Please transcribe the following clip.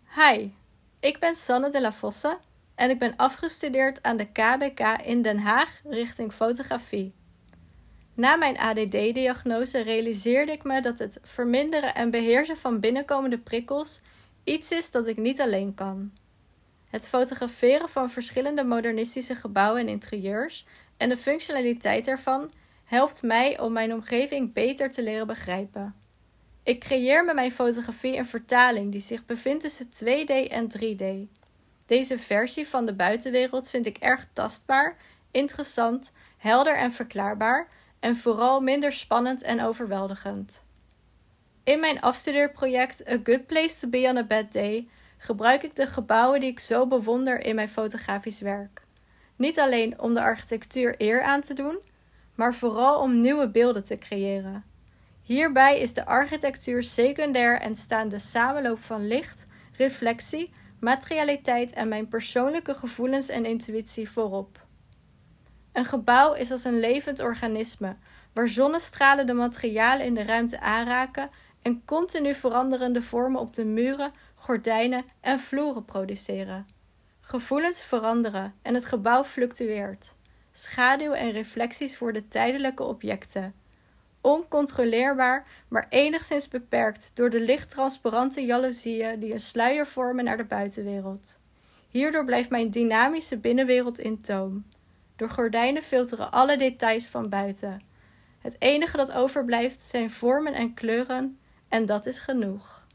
Hi, ik ben Sanne de la Fosse en ik ben afgestudeerd aan de KBK in Den Haag richting fotografie. Na mijn ADD-diagnose realiseerde ik me dat het verminderen en beheersen van binnenkomende prikkels iets is dat ik niet alleen kan. Het fotograferen van verschillende modernistische gebouwen en interieurs en de functionaliteit ervan helpt mij om mijn omgeving beter te leren begrijpen. Ik creëer met mijn fotografie een vertaling die zich bevindt tussen 2D en 3D. Deze versie van de buitenwereld vind ik erg tastbaar, interessant, helder en verklaarbaar en vooral minder spannend en overweldigend. In mijn afstudeerproject A Good Place to Be on a Bad Day gebruik ik de gebouwen die ik zo bewonder in mijn fotografisch werk. Niet alleen om de architectuur eer aan te doen, maar vooral om nieuwe beelden te creëren. Hierbij is de architectuur secundair en staan de samenloop van licht, reflectie, materialiteit en mijn persoonlijke gevoelens en intuïtie voorop. Een gebouw is als een levend organisme, waar zonnestralen de materialen in de ruimte aanraken en continu veranderende vormen op de muren, gordijnen en vloeren produceren. Gevoelens veranderen en het gebouw fluctueert. Schaduw en reflecties worden tijdelijke objecten. Oncontroleerbaar, maar enigszins beperkt door de lichttransparante jaloezieën die een sluier vormen naar de buitenwereld. Hierdoor blijft mijn dynamische binnenwereld in toom. Door gordijnen filteren alle details van buiten. Het enige dat overblijft zijn vormen en kleuren en dat is genoeg.